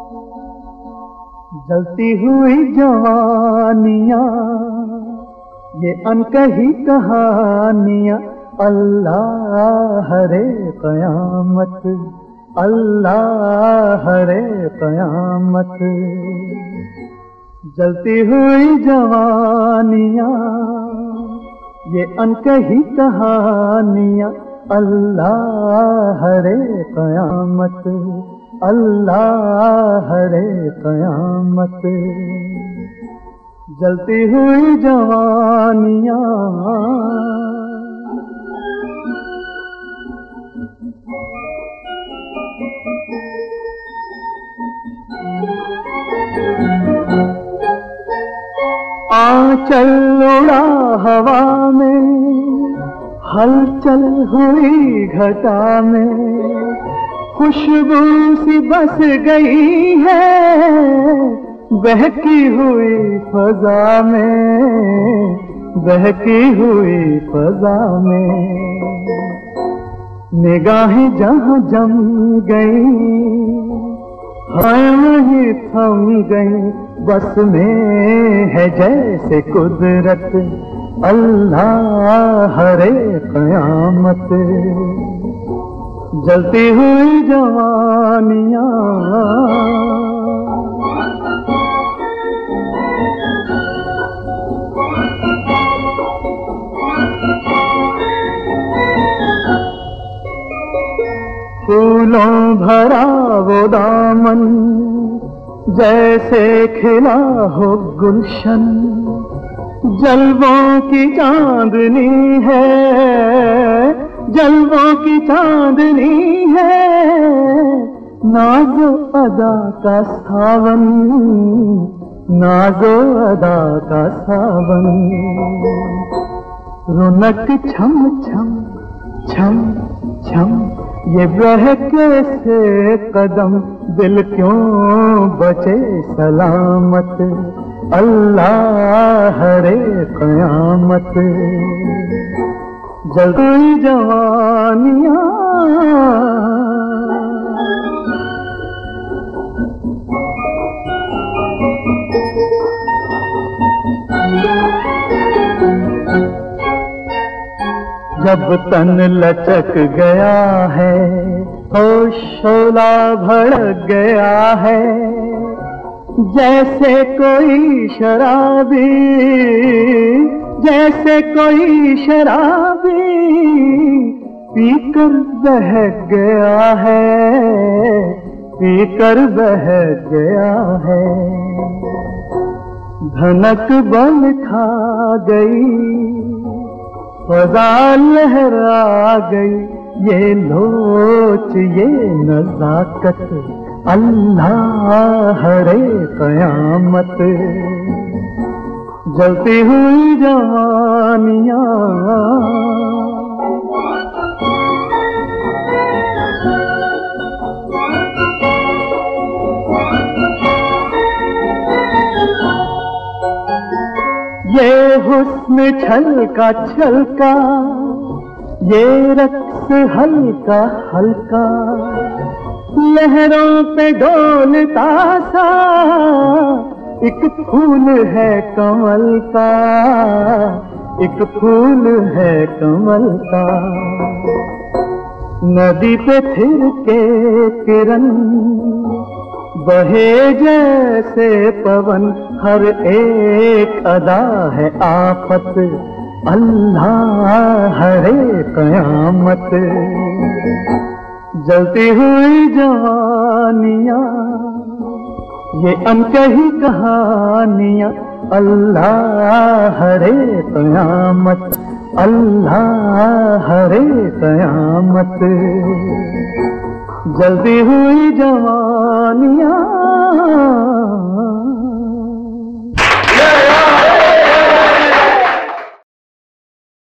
जलती हुई जवानियां, ये अनकही कहानियां, अल्लाह रे क़यामत, अल्लाह रे क़यामत। जलती हुई जवानियां, ये अनकही कहानियां, अल्लाह रे क़यामत, अल्लाह रे क़यामत। जलती हुई जवानियां। आंचल उड़ा हवा में, हलचल हुई घटा में, खुशबू सी बस गई है बहकी हुई फजा में, बहकी हुई फजा में। निगाहें जहाँ जम गई, हाय वहीं थम गई, बस में है जैसे कुदरत, अल्लाह रे क़यामत। जलती हुई जवानियां। फूलों भरा वो दामन, जैसे खिला हो गुलशन, जलवों की चांदनी है, जलवों की चांदनी है, नाज़ो अदा का सावन, नाज़ो अदा का सावन। रौनक छम छम छम छम, ये बहके से कदम, दिल क्यों बचे सलामत, अल्लाह रे क़यामत। जलती जवानियां। जब तन लचक गया है, होश शोला भड़क गया है, जैसे कोई शराबी, जैसे कोई शराबी पीकर बहक गया है, पीकर बहक गया है। धनक बन खा गई, फज़ा लहरा गई, ये लोच ये नज़ाकत, अल्लाह रे क़यामत। जलती हुई जवानियां। ये हुस्न छलका छलका, ये रक्स हल्का हल्का, लहरों पे डोलता सा, एक फूल है कमल का, एक फूल है कमल का। नदी पे फिर के किरण, बहे जैसे पवन, हर एक अदा है आफत, अल्लाह रे क़यामत। जलती हुई जवानियां, ये अनकही कहानियां, अल्लाह रे क़यामत, अल्लाह रे क़यामत। जलती हुई जवानियां।